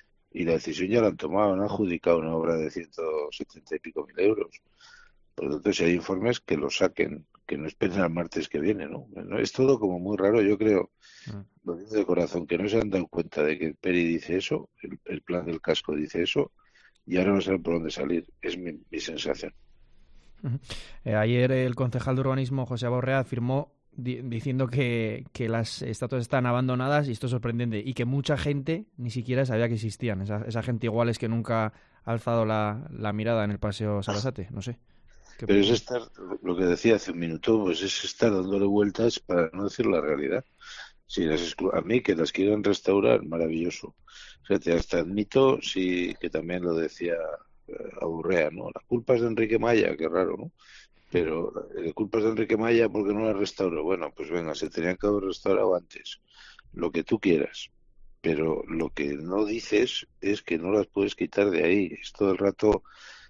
Y la decisión ya la han tomado, han adjudicado una obra de ciento setenta y pico mil euros. Por lo tanto, si hay informes, que los saquen, que no esperen al martes que viene, ¿no? Es todo como muy raro, yo creo, lo digo de corazón, que no se han dado cuenta de que el Peri dice eso, el, el plan del casco dice eso, y ahora no saben por dónde salir. Es mi, mi sensación. Uh-huh. Eh, ayer el concejal de urbanismo, José Aborrea, afirmó di- diciendo que, que las estatuas están abandonadas, y esto es sorprendente, y que mucha gente ni siquiera sabía que existían. Esa, esa gente igual es que nunca ha alzado la, la mirada en el Paseo Sarasate, no sé. Pero es estar, lo que decía hace un minuto, pues es estar dándole vueltas para no decir la realidad. Si las exclu- a mí que las quieran restaurar, maravilloso. Fíjate, hasta admito, sí, que también lo decía eh, Aburrea, ¿no? La culpa es de Enrique Maya, qué raro, ¿no? Pero la culpa es de Enrique Maya porque no la restauró. Bueno, pues venga, se tenían que haber restaurado antes. Lo que tú quieras. Pero lo que no dices es que no las puedes quitar de ahí. Es todo el rato...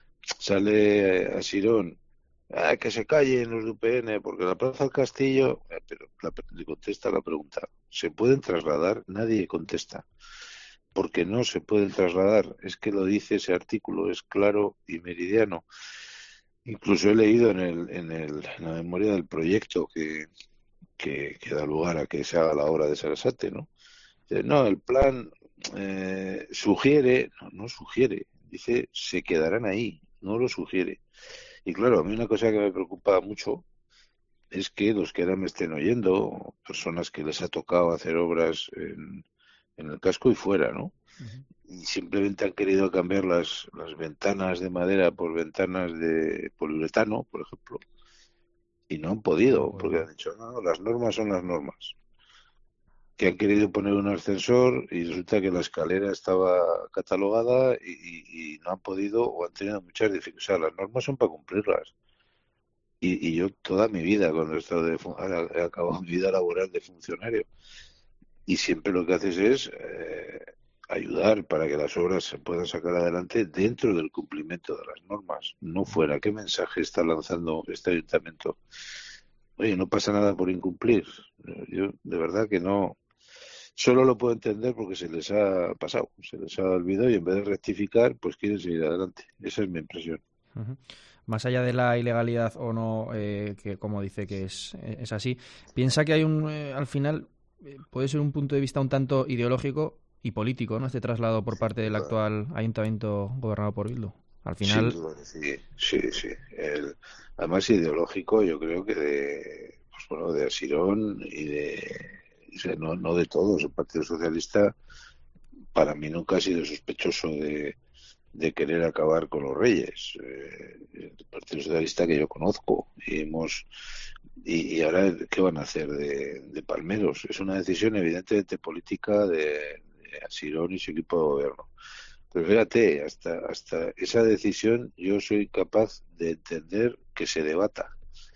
Sale a Sirón, ah, que se callen los de U P N, porque la Plaza del Castillo, eh, pero la, le contesta la pregunta, ¿se pueden trasladar? Nadie contesta, porque no se pueden trasladar, es que lo dice ese artículo, es claro y meridiano. Incluso he leído en, el, en, el, en la memoria del proyecto que, que, que da lugar a que se haga la obra de Sarasate, ¿no? No, el plan eh, sugiere, no, no sugiere, dice se quedarán ahí, no lo sugiere. Y claro, a mí una cosa que me preocupa mucho es que los que ahora me estén oyendo, personas que les ha tocado hacer obras en, en el casco y fuera, ¿no? Uh-huh. Y simplemente han querido cambiar las, las ventanas de madera por ventanas de poliuretano, por ejemplo, y no han podido, porque han dicho, no, las normas son las normas. Que han querido poner un ascensor y resulta que la escalera estaba catalogada y, y, y no han podido o han tenido muchas dificultades. O sea, las normas son para cumplirlas. Y, y yo toda mi vida, cuando he estado de, he acabado mi vida laboral de funcionario, y siempre lo que haces es eh, ayudar para que las obras se puedan sacar adelante dentro del cumplimiento de las normas, no fuera. ¿Qué mensaje está lanzando este ayuntamiento? Oye, no pasa nada por incumplir. Yo de verdad que no, solo lo puedo entender porque se les ha pasado, se les ha olvidado y en vez de rectificar, pues quieren seguir adelante. Esa es mi impresión. Uh-huh. Más allá de la ilegalidad o no, eh, que como dice que es, es así, piensa que hay un, eh, al final, eh, puede ser un punto de vista un tanto ideológico y político, ¿no? Este traslado por parte del actual ayuntamiento gobernado por Bildu. Al final... Sí, sí, sí. El, además ideológico, yo creo que de, pues bueno, de Asirón y de, o sea, no, no de todos. El Partido Socialista, para mí nunca ha sido sospechoso de, de querer acabar con los reyes. Eh, el Partido Socialista que yo conozco y hemos y, y ahora ¿qué van a hacer de, de palmeros? Es una decisión evidentemente política de, de Asirón y su equipo de gobierno. Pero fíjate, hasta hasta esa decisión yo soy capaz de entender que se debata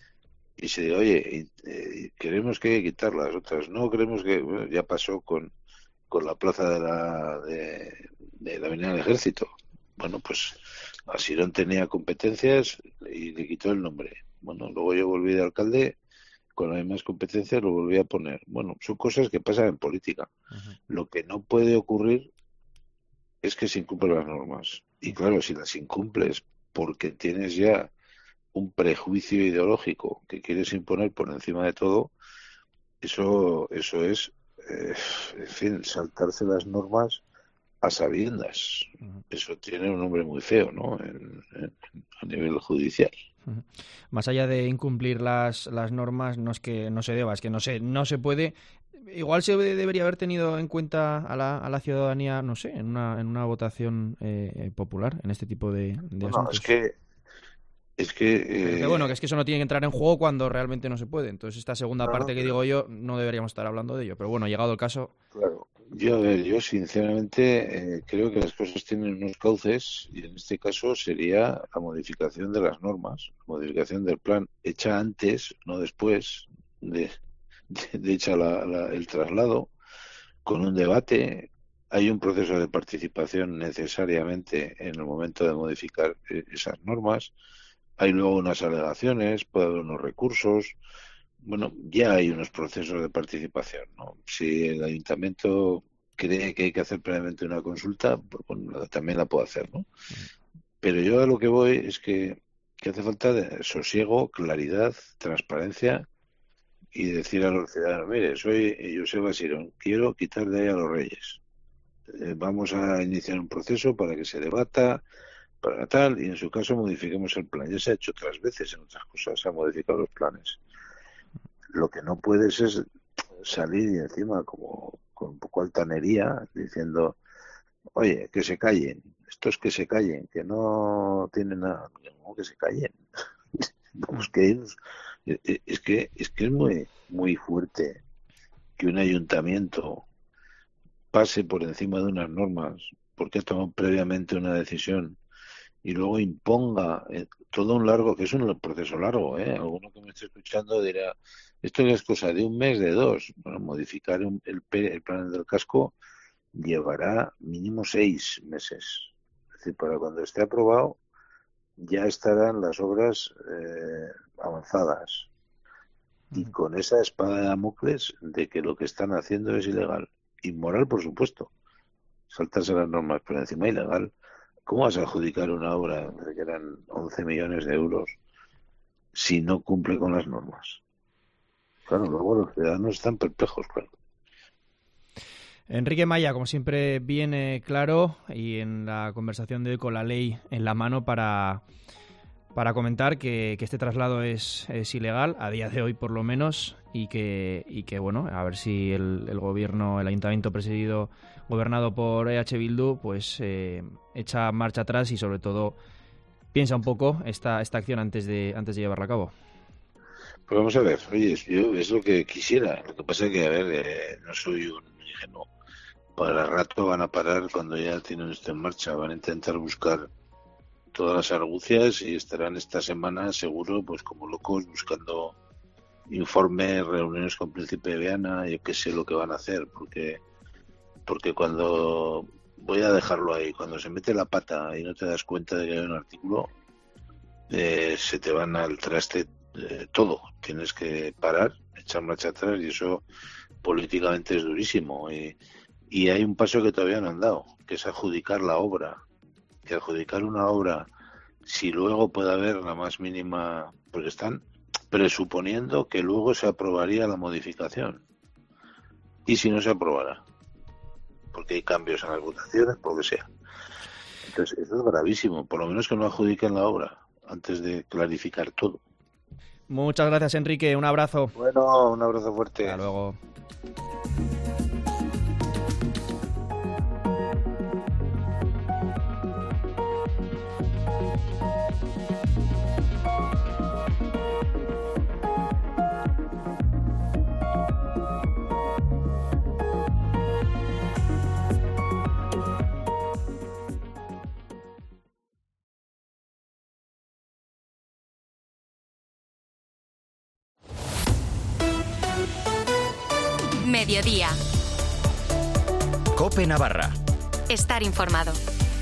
y se diga, oye, eh, queremos que quitar las otras, no queremos que, bueno, ya pasó con con la plaza de la de, de la Avenida del Ejército. Bueno, pues Asirón tenía competencias y le quitó el nombre. Bueno, luego yo volví de alcalde con las mismas competencias, lo volví a poner. Bueno, son cosas que pasan en política. Uh-huh. Lo que no puede ocurrir es que se incumplen las normas. Y claro, si las incumples porque tienes ya un prejuicio ideológico que quieres imponer por encima de todo, eso, eso es, eh, en fin, saltarse las normas a sabiendas. Uh-huh. Eso tiene un nombre muy feo, ¿no? En, en, a nivel judicial. Uh-huh. Más allá de incumplir las, las normas, no es que no se deba, es que no se, no se puede. Igual se debería haber tenido en cuenta a la, a la ciudadanía, no sé, en una, en una votación eh, popular, en este tipo de, de bueno, asuntos. Es que, es que, eh... que bueno, que es que eso no tiene que entrar en juego cuando realmente no se puede. Entonces esta segunda no, parte no, que digo yo, no deberíamos estar hablando de ello. Pero bueno, llegado el caso... Claro, yo, a ver, yo sinceramente eh, creo que las cosas tienen unos cauces y en este caso sería la modificación de las normas, la modificación del plan hecha antes, no después de... de, de hecho la, la, el traslado, con un debate. Hay un proceso de participación necesariamente en el momento de modificar eh, esas normas. Hay luego unas alegaciones, puede haber unos recursos. Bueno, ya hay unos procesos de participación, ¿no? Si el ayuntamiento cree que hay que hacer previamente una consulta, pues bueno, también la puede hacer, ¿no? Pero yo a lo que voy es que, que hace falta de sosiego, claridad, transparencia y decir a los ciudadanos, mire, soy Joseba Asirón, quiero quitar de ahí a los reyes. Eh, vamos a iniciar un proceso para que se debata, para tal, y en su caso modifiquemos el plan. Ya se ha hecho otras veces en otras cosas, se han modificado los planes. Lo que no puedes es salir y encima como con un poco altanería diciendo, oye, que se callen, estos que se callen, que no tienen nada, no, que se callen. Vamos, que ellos... Es que es que es muy muy fuerte que un ayuntamiento pase por encima de unas normas porque ha tomado previamente una decisión y luego imponga todo un largo, que es un proceso largo, ¿eh? Alguno que me esté escuchando dirá, esto es cosa de un mes, de dos. Bueno, modificar un, el, el plan del casco llevará mínimo seis meses. Es decir, para cuando esté aprobado ya estarán las obras eh, avanzadas y con esa espada de Damocles de que lo que están haciendo es ilegal, inmoral por supuesto, saltarse las normas, pero encima ilegal. ¿Cómo vas a adjudicar una obra que eran once millones de euros si no cumple con las normas? Claro, luego los ciudadanos están perplejos, claro. Enrique Maya, como siempre, viene claro y en la conversación de hoy con la ley en la mano para, para comentar que, que este traslado es, es ilegal, a día de hoy por lo menos, y que, y que bueno, a ver si el, el gobierno, el ayuntamiento presidido, gobernado por E H Bildu, pues eh, echa marcha atrás y sobre todo piensa un poco esta, esta acción antes de, antes de llevarla a cabo. Pues vamos a ver, oye, yo es lo que quisiera, lo que pasa es que, a ver, eh, no soy un ingenuo. Para rato van a parar cuando ya tienen esto en marcha, van a intentar buscar todas las argucias y estarán esta semana seguro pues como locos buscando informes, reuniones con Príncipe Viana, yo qué sé lo que van a hacer, porque porque cuando voy a dejarlo ahí, cuando se mete la pata y no te das cuenta de que hay un artículo, eh, se te van al traste eh, todo, tienes que parar, echar marcha atrás, y eso políticamente es durísimo, y, y hay un paso que todavía no han dado, que es adjudicar la obra, que adjudicar una obra, si luego puede haber la más mínima, porque están presuponiendo que luego se aprobaría la modificación, y si no se aprobará, porque hay cambios en las votaciones, por lo que sea. Entonces eso es gravísimo, por lo menos que no adjudiquen la obra antes de clarificar todo. Muchas gracias, Enrique, un abrazo. Bueno, un abrazo fuerte. Hasta luego. Mediodía. COPE Navarra. Estar informado.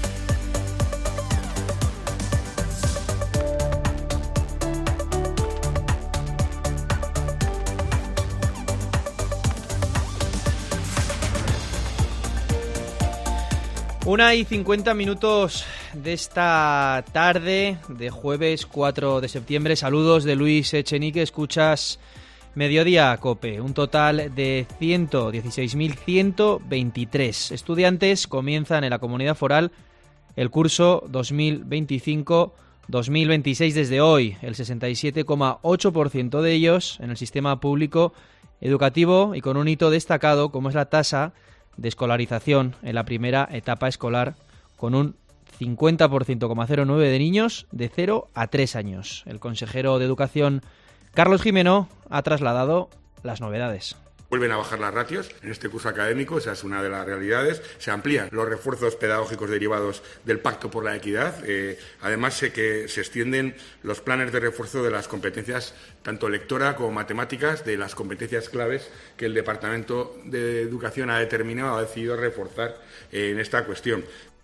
Una y cincuenta minutos de esta tarde de jueves cuatro de septiembre. Saludos de Luis Echenique. Escuchas Mediodía COPE. Un total de ciento dieciséis mil ciento veintitrés estudiantes comienzan en la Comunidad Foral el curso dos mil veinticinco dos mil veintiséis desde hoy. El sesenta y siete coma ocho por ciento de ellos en el sistema público educativo, y con un hito destacado como es la tasa de escolarización en la primera etapa escolar, con un cincuenta por ciento coma cero nueve de niños de cero a tres años. El consejero de Educación, Carlos Jimeno, ha trasladado las novedades. Vuelven a bajar las ratios en este curso académico, esa es una de las realidades. Se amplían los refuerzos pedagógicos derivados del Pacto por la Equidad. Eh, además, sé que se extienden los planes de refuerzo de las competencias, tanto lectora como matemáticas, de las competencias claves que el Departamento de Educación ha determinado, ha decidido reforzar eh, en esta cuestión.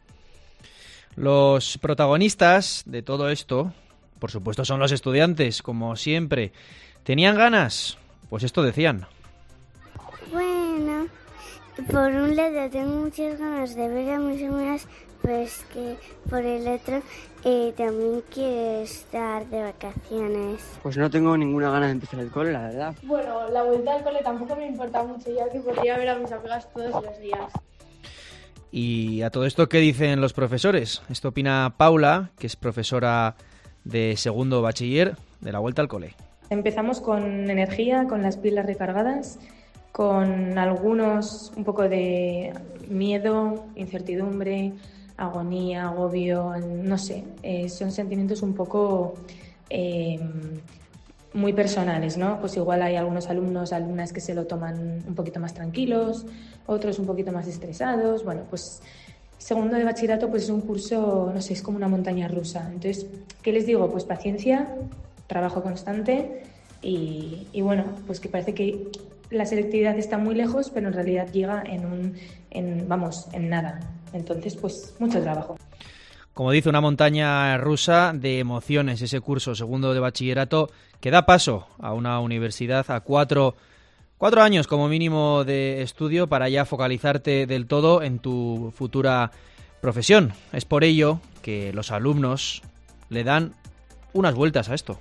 Los protagonistas de todo esto, por supuesto, son los estudiantes, como siempre. ¿Tenían ganas? Pues esto decían. Bueno, por un lado tengo muchas ganas de ver a mis amigas, pues que por el otro eh, también quiero estar de vacaciones. Pues no tengo ninguna gana de empezar el cole, la verdad. Bueno, la vuelta al cole tampoco me importa mucho, ya que podría ver a mis amigas todos los días. Y a todo esto, ¿qué dicen los profesores? Esto opina Paula, que es profesora de segundo bachiller de la vuelta al cole. Empezamos con energía, con las pilas recargadas, con algunos un poco de miedo, incertidumbre, agonía, agobio, no sé, eh, son sentimientos un poco eh, muy personales, ¿no? Pues igual hay algunos alumnos, alumnas que se lo toman un poquito más tranquilos, otros un poquito más estresados. Bueno, pues segundo de bachillerato pues es un curso, no sé, es como una montaña rusa. Entonces, ¿qué les digo? Pues paciencia, trabajo constante y, y bueno, pues que parece que la selectividad está muy lejos, pero en realidad llega en un, en, vamos, en nada. Entonces, pues mucho trabajo. Como dice, una montaña rusa de emociones, ese curso segundo de bachillerato que da paso a una universidad, a cuatro, cuatro años como mínimo de estudio para ya focalizarte del todo en tu futura profesión. Es por ello que los alumnos le dan unas vueltas a esto.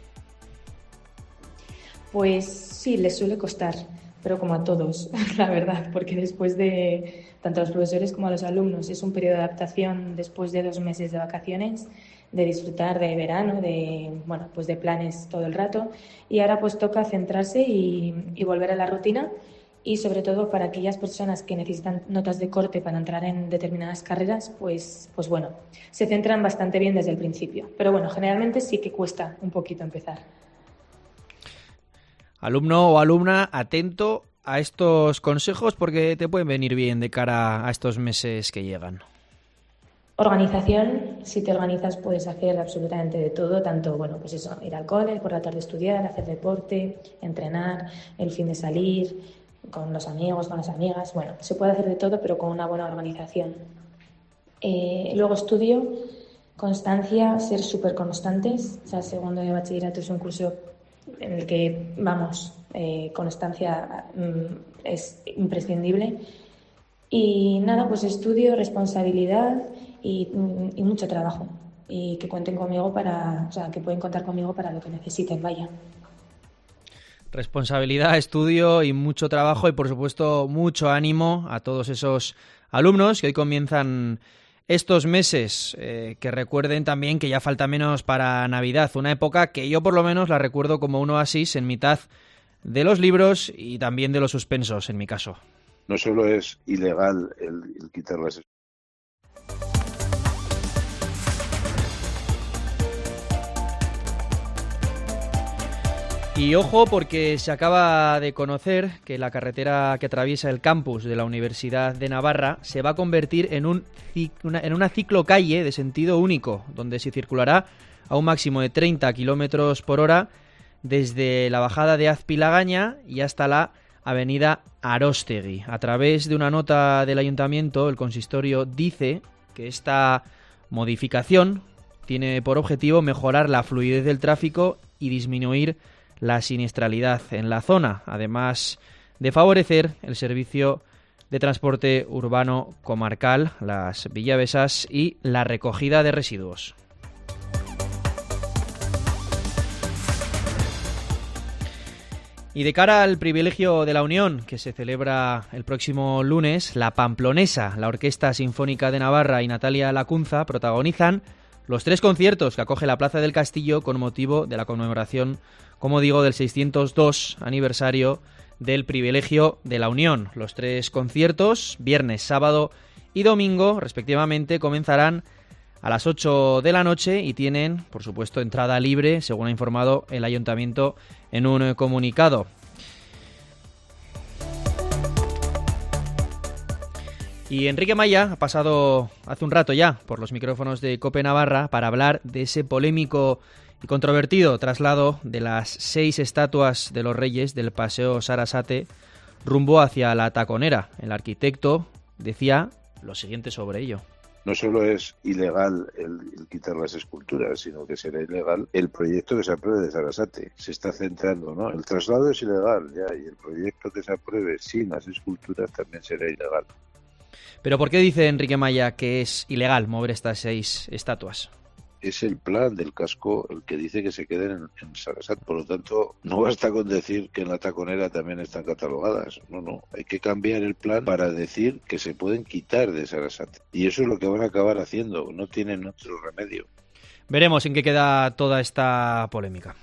Pues sí, les suele costar, pero como a todos, la verdad, porque después de, tanto a los profesores como a los alumnos, es un periodo de adaptación después de dos meses de vacaciones, de disfrutar de verano, de, bueno, pues de planes todo el rato, y ahora pues toca centrarse y, y volver a la rutina, y sobre todo para aquellas personas que necesitan notas de corte para entrar en determinadas carreras, pues, pues bueno, se centran bastante bien desde el principio, pero bueno, generalmente sí que cuesta un poquito empezar. Alumno o alumna, atento a estos consejos porque te pueden venir bien de cara a estos meses que llegan. Organización, si te organizas puedes hacer absolutamente de todo, tanto, bueno, pues eso, ir al cole, por la tarde estudiar, hacer deporte, entrenar, el fin de salir, con los amigos, con las amigas, bueno, se puede hacer de todo, pero con una buena organización. Eh, luego estudio, constancia, ser súper constantes, o sea, segundo de bachillerato es un curso en el que, vamos, eh, constancia mm, es imprescindible. Y nada, pues estudio, responsabilidad y, y mucho trabajo. Y que cuenten conmigo para, o sea, que pueden contar conmigo para lo que necesiten, vaya. Responsabilidad, estudio y mucho trabajo y, por supuesto, mucho ánimo a todos esos alumnos que hoy comienzan estos meses, eh, que recuerden también que ya falta menos para Navidad, una época que yo por lo menos la recuerdo como un oasis en mitad de los libros y también de los suspensos, en mi caso. No solo es ilegal el, el quitar las... Y ojo, porque se acaba de conocer que la carretera que atraviesa el campus de la Universidad de Navarra se va a convertir en, un, una, en una ciclocalle de sentido único, donde se circulará a un máximo de treinta kilómetros por hora desde la bajada de Azpilagaña y hasta la avenida Aróstegui. A través de una nota del ayuntamiento, el consistorio dice que esta modificación tiene por objetivo mejorar la fluidez del tráfico y disminuir la siniestralidad en la zona, además de favorecer el servicio de transporte urbano comarcal, las villavesas y la recogida de residuos. Y de cara al privilegio de la Unión, que se celebra el próximo lunes, la Pamplonesa, la Orquesta Sinfónica de Navarra y Natalia Lacunza protagonizan los tres conciertos que acoge la Plaza del Castillo con motivo de la conmemoración, como digo, del seiscientos dos aniversario del privilegio de la Unión. Los tres conciertos, viernes, sábado y domingo, respectivamente, comenzarán a las ocho de la noche y tienen, por supuesto, entrada libre, según ha informado el Ayuntamiento en un comunicado. Y Enrique Maya ha pasado hace un rato ya por los micrófonos de COPE Navarra para hablar de ese polémico y controvertido traslado de las seis estatuas de los reyes del Paseo Sarasate rumbo hacia la Taconera. El arquitecto decía lo siguiente sobre ello. No solo es ilegal el, el quitar las esculturas, sino que será ilegal el proyecto que se apruebe de Sarasate. Se está centrando, ¿no? El traslado es ilegal, ya, y el proyecto que se apruebe sin las esculturas también será ilegal. ¿Pero por qué dice Enrique Maya que es ilegal mover estas seis estatuas? Es el plan del casco el que dice que se queden en, en Sarasate. Por lo tanto, no basta con decir que en la Taconera también están catalogadas. No, no. Hay que cambiar el plan para decir que se pueden quitar de Sarasate. Y eso es lo que van a acabar haciendo. No tienen otro remedio. Veremos en qué queda toda esta polémica.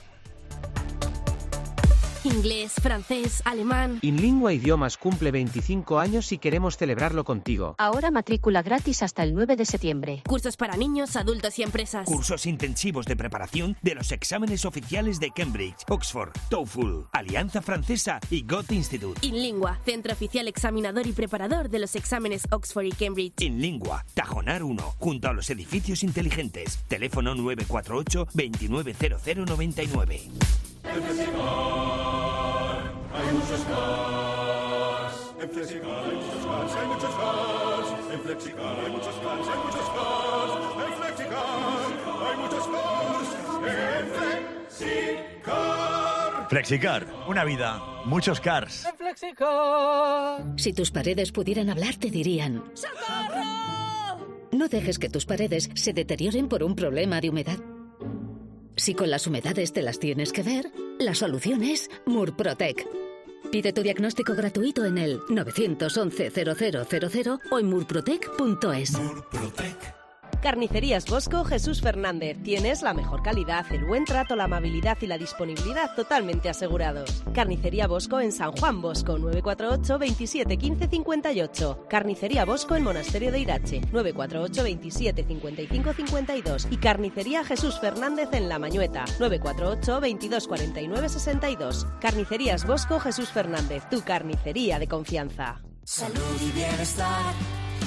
Inglés, francés, alemán... Inlingua Idiomas cumple veinticinco años y queremos celebrarlo contigo. Ahora matrícula gratis hasta el nueve de septiembre. Cursos para niños, adultos y empresas. Cursos intensivos de preparación de los exámenes oficiales de Cambridge, Oxford, TOEFL, Alianza Francesa y Goethe Institute. Inlingua, centro oficial examinador y preparador de los exámenes Oxford y Cambridge. Inlingua, Tajonar uno, junto a los edificios inteligentes. Teléfono nueve cuatro ocho, veintinueve cero cero noventa y nueve. En Flexicar hay muchos cars. En Flexicar hay muchos cars, hay muchos cars. En Flexicar hay muchos cars, hay muchos cars. En Flexicar hay muchos cars. En Flexicar. Flexicar, una vida, muchos cars. En Flexicar. Si tus paredes pudieran hablar, te dirían: ¡socorro! No dejes que tus paredes se deterioren por un problema de humedad. Si con las humedades te las tienes que ver, la solución es Murprotec. Pide tu diagnóstico gratuito en el nueve once cero cero cero cero o en murprotec punto es. Murprotec. Carnicerías Bosco Jesús Fernández. Tienes la mejor calidad, el buen trato, la amabilidad y la disponibilidad totalmente asegurados. Carnicería Bosco en San Juan Bosco, nueve cuatro ocho, veintisiete, quince, cincuenta y ocho. Carnicería Bosco en Monasterio de Irache, nueve cuatro ocho, veintisiete, cincuenta y cinco, cincuenta y dos. Y Carnicería Jesús Fernández en La Mañueta, nueve cuatro ocho, veintidós, cuarenta y nueve, sesenta y dos. Carnicerías Bosco Jesús Fernández, tu carnicería de confianza. Salud y bienestar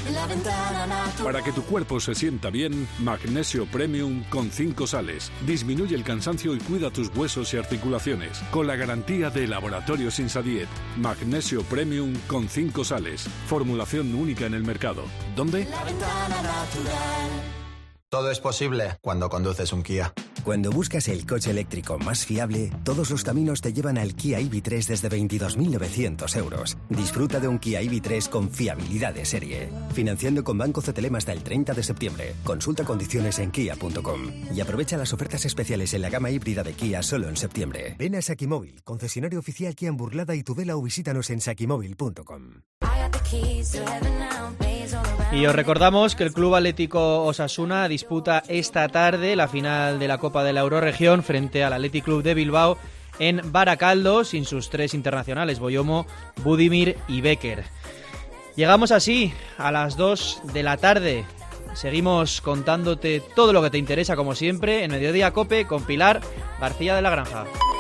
La Ventana Natural. Para que tu cuerpo se sienta bien, Magnesio Premium con cinco sales. Disminuye el cansancio y cuida tus huesos y articulaciones. Con la garantía de Laboratorios Insadiet. Magnesio Premium con cinco sales. Formulación única en el mercado. ¿Dónde? La Ventana Natural. Todo es posible cuando conduces un Kia. Cuando buscas el coche eléctrico más fiable, todos los caminos te llevan al Kia I V tres desde veintidós mil novecientos euros. Disfruta de un Kia I V tres con fiabilidad de serie. Financiando con Banco C T L M hasta el treinta de septiembre. Consulta condiciones en kia punto com. Y aprovecha las ofertas especiales en la gama híbrida de Kia solo en septiembre. Ven a Sakimóvil, concesionario oficial Kia en Burlada y Tudela, o visítanos en sakimóvil punto com. Y os recordamos que el Club Atlético Osasuna disputa esta tarde la final de la Copa de la Eurorregión frente al Athletic Club de Bilbao en Baracaldo, sin sus tres internacionales, Boyomo, Budimir y Becker. Llegamos así a las dos de la tarde. Seguimos contándote todo lo que te interesa, como siempre, en Mediodía Cope con Pilar García de la Granja.